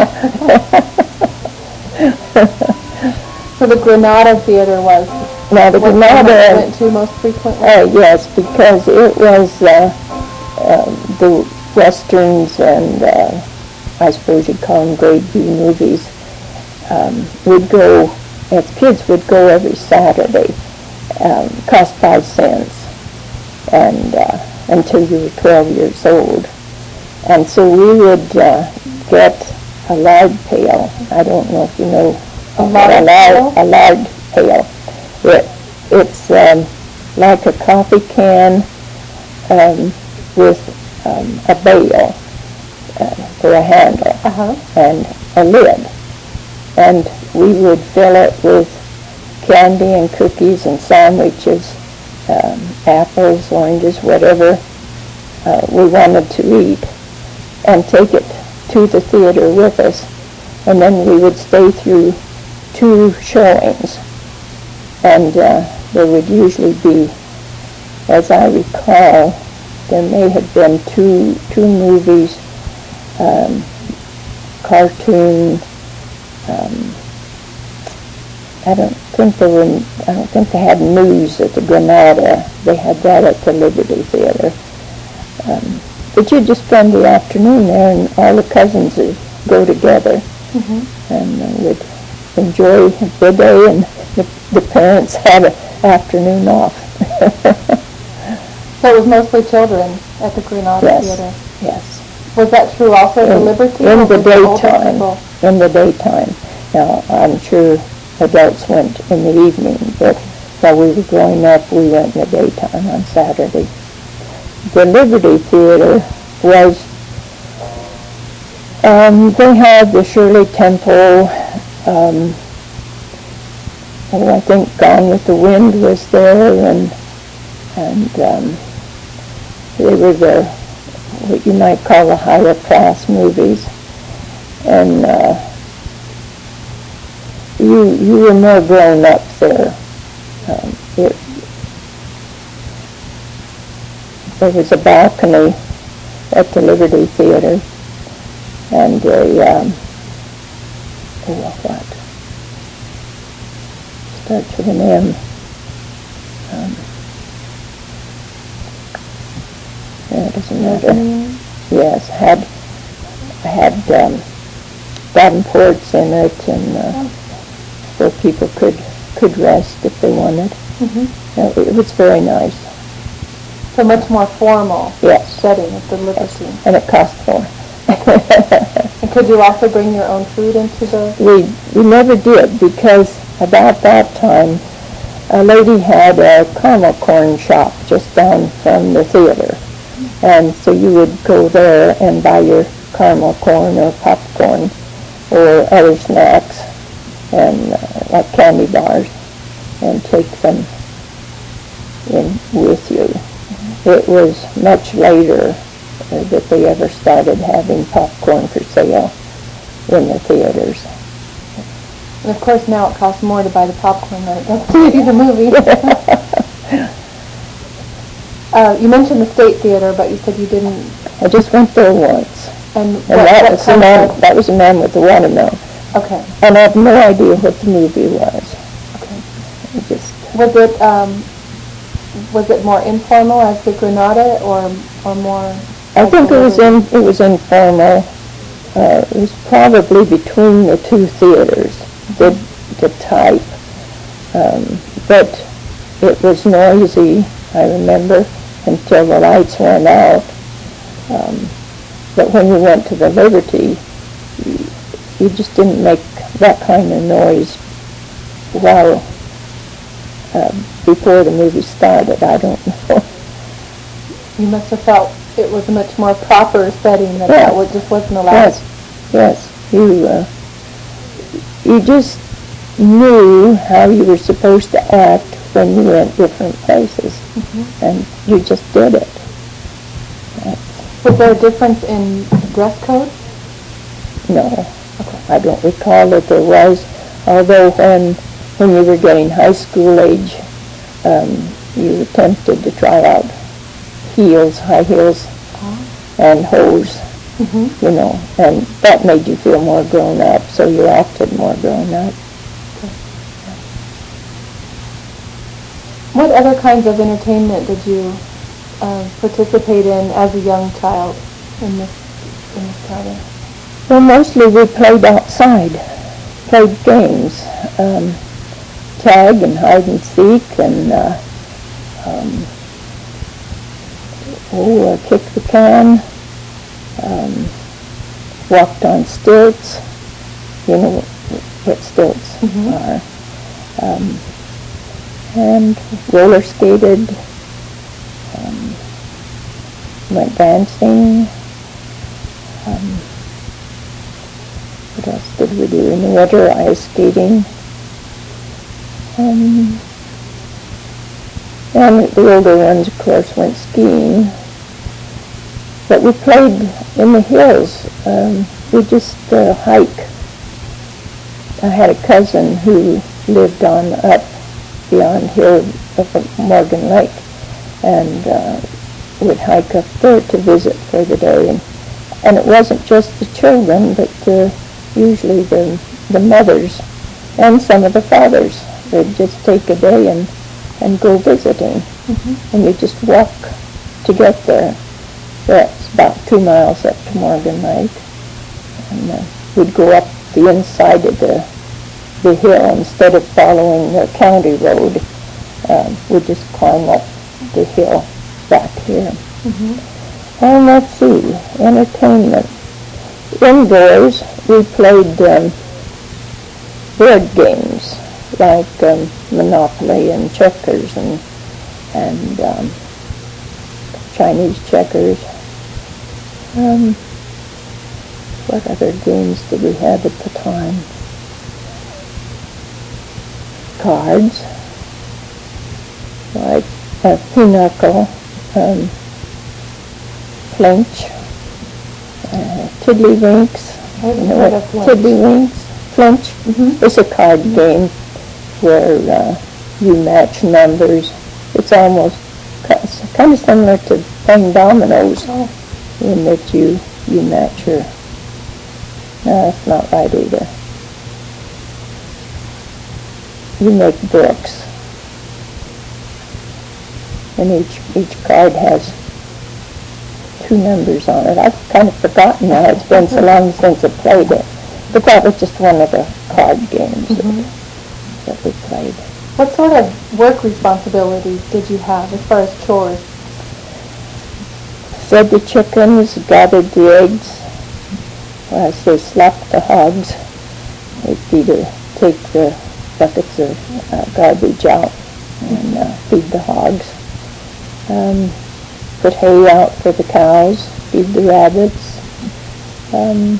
So the Granada Theater was now the what Granada you went to most frequently? Oh, uh, yes, because it was uh, uh, the westerns and uh, I suppose you'd call them grade B movies. Um, would go, as kids would go every Saturday. Um, cost five cents, and uh, until you were twelve years old, and so we would uh, get a lard pail. I don't know if you know a lard a lard, pail. A lard pail. It, it's um, like a coffee can um, with um, a bail uh, for a handle uh-huh. and a lid, and we would fill it with candy and cookies and sandwiches, um, apples, oranges, whatever uh, we wanted to eat, and take it to the theater with us. And then we would stay through two showings. And uh, there would usually be, as I recall, there may have been two two movies, um, cartoon, um, I don't think they were. I don't think they had news at the Granada. They had that at the Liberty Theater. Um, but you just spend the afternoon there, and all the cousins would go together, mm-hmm. and uh, would enjoy the day, and the, the parents had an afternoon off. So it was mostly children at the Granada yes. Theater. Yes. Was that true also at the Liberty? In the daytime. In the daytime. Now I'm sure adults went in the evening, but while we were growing up, we went in the daytime on Saturday. The Liberty Theater was, um, they had the Shirley Temple, um, oh, I think Gone with the Wind was there, and and um, they were the, what you might call the higher class movies, and uh, You you were more grown up there. Um, it, there was a balcony at the Liberty Theater, and a um, oh what starts with an M. Um, yeah, it doesn't matter. Yes, had had um, Davenports in it, and. Uh, where people could could rest if they wanted. Mm-hmm. Uh, it was very nice. So much more formal yes. setting at the Liberty. Yes. And it cost more. And could you also bring your own food into the... We, we never did, because about that time, a lady had a caramel corn shop just down from the theater. And so you would go there and buy your caramel corn or popcorn or other snacks, and uh, like candy bars, and take them in with you. Mm-hmm. It was much later uh, that they ever started having popcorn for sale in the theaters. And of course now it costs more to buy the popcorn than it does to see the movie. uh, you mentioned the State Theater, but you said you didn't... I just went there once. And, and what, that, what was the man, that was the Man with the Watermelon. Okay. And I have no idea what the movie was. Okay. It just... Was it, um, was it more informal as the Granada, or, or more... I think it was in, it was informal. Uh, it was probably between the two theaters, the, the type. Um, but it was noisy, I remember, until the lights went out. Um, but when you went to the Liberty, you, you just didn't make that kind of noise while, uh, before the movie started. I don't know. You must have felt it was a much more proper setting than yes. that was, just wasn't allowed. Yes, yes. You, uh, you just knew how you were supposed to act when you went different places, mm-hmm. and you just did it. That's, was there a difference in dress code? No, okay. I don't recall that there was, although when, when you were getting high school age, um, you attempted to try out heels, high heels, oh. and hose, mm-hmm. you know, and that made you feel more grown up, so you acted more grown up. Okay. What other kinds of entertainment did you uh, participate in as a young child in this, in this town? Well, mostly we played outside, played games, um, tag and hide and seek, and uh, um, oh, uh, kick the can, um, walked on stilts, you know what stilts mm-hmm. are, um, and roller skated, um, went dancing. Um, what else did we do in the winter? Ice skating. Um, and the older ones, of course, went skiing. But we played in the hills. Um, we just uh, hike. I had a cousin who lived on up beyond here of Morgan Lake, and uh, would hike up there to visit for the day. And, and it wasn't just the children, but uh, usually the the mothers and some of the fathers. They'd just take a day and, and go visiting. Mm-hmm. And you just walk to get there. That's about two miles up to Morgan Lake. And uh, we'd go up the inside of the, the hill instead of following the county road. Um, we'd just climb up the hill back here. Mm-hmm. And let's see, entertainment. Indoors, we played um, board games like um, Monopoly and checkers and and um, Chinese checkers. Um, what other games did we have at the time? Cards, like uh, pinochle, um, flinch, uh, tiddlywinks. You know what tiddlywinks? Flinch. Mm-hmm. It's a card mm-hmm. game where uh, you match numbers. It's almost kind of similar to playing dominoes, oh. in that you you match your. No, that's not right either. You make books, and each each card has two numbers on it. I've kind of forgotten now. It's been so long since I played it. But that was just one of the card games mm-hmm. that, that we played. What sort of work responsibilities did you have as far as chores? Fed the chickens, gathered the eggs. Well, I say slapped the hogs. It'd be to take the buckets of uh, garbage out and uh, feed the hogs. Um, put hay out for the cows, feed the rabbits. Um,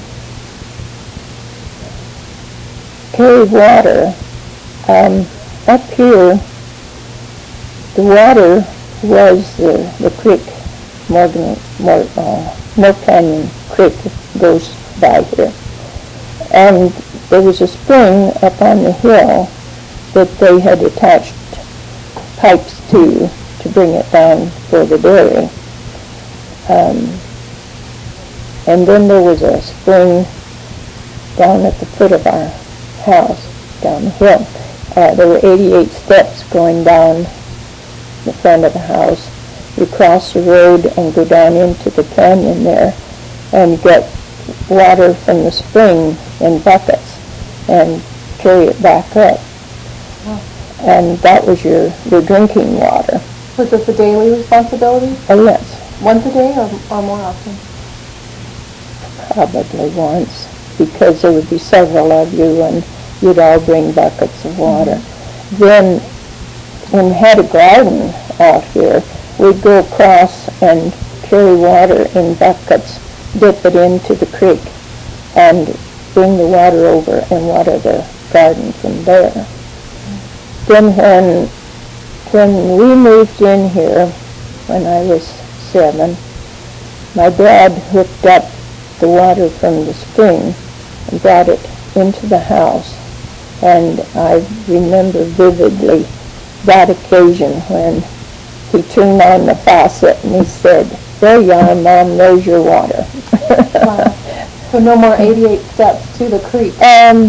carry water. Um, up here, the water was uh, the creek, Morgan, Mor, uh, Mill Canyon Creek goes by here. And there was a spring up on the hill that they had attached pipes to to bring it down for the dairy. Um, and then there was a spring down at the foot of our house, down the hill. Uh, there were eighty-eight steps going down the front of the house. You cross the road and go down into the canyon there and get water from the spring in buckets and carry it back up. Oh. And that was your, your drinking water. Was this a daily responsibility? Oh, yes. Once a day or, or more often? Probably once, because there would be several of you and you'd all bring buckets of water. Mm-hmm. Then, when we had a garden out here, we'd go across and carry water in buckets, dip it into the creek, and bring the water over and water the garden from there. Mm-hmm. Then when, when we moved in here, when I was seven, my dad hooked up the water from the spring and brought it into the house. And I remember vividly that occasion when he turned on the faucet and he said, "There you are, Mom, there's your water." Wow. So no more eighty-eight steps to the creek? Um,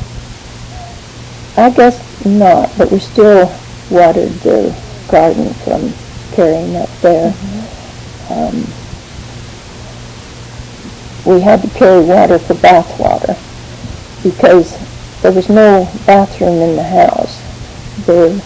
I guess not, but we still watered the garden from carrying up there. Mm-hmm. Um, we had to carry water for bath water because there was no bathroom in the house. The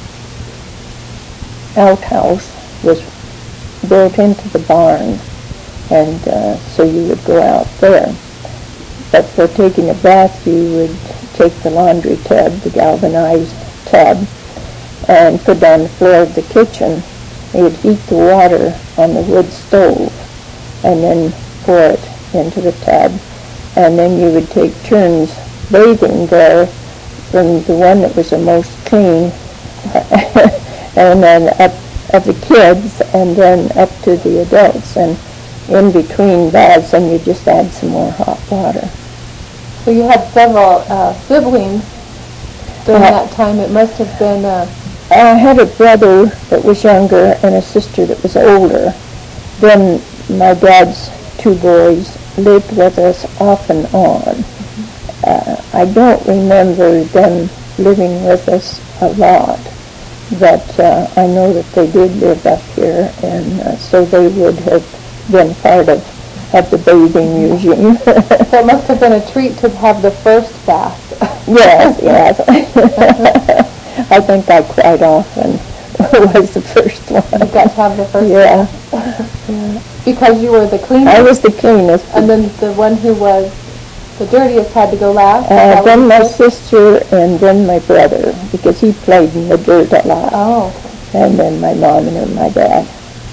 outhouse was built into the barn, and uh, so you would go out there. But for taking a bath, you would take the laundry tub, the galvanized tub, and put it on the floor of the kitchen. You'd heat the water on the wood stove, and then pour it into the tub, and then you would take turns bathing there, from the one that was the most clean, and then up of the kids, and then up to the adults, and in between baths, and you just add some more hot water. So you had several uh, siblings during uh, that time. It must have been... Uh, I had a brother that was younger and a sister that was older. Then my dad's two boys lived with us off and on. Mm-hmm. uh, I don't remember them living with us a lot, but uh, I know that they did live up here, and uh, so they would have been part of, of the bathing regime. So it must have been a treat to have the first bath. Yes, yes. I think I quite often was the first one. You got to have the first yeah. bath. Yeah. Because you were the cleanest? I was the cleanest. And then the one who was the dirtiest had to go last? Uh, then my sister, and then my brother, because he played in the dirt a lot. Oh, okay. And then my mom and then my dad.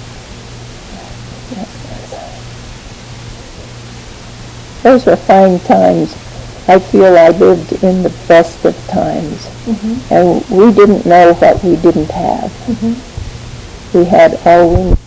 Those were fine times. I feel I lived in the best of times. Mm-hmm. And we didn't know what we didn't have. Mm-hmm. We had all we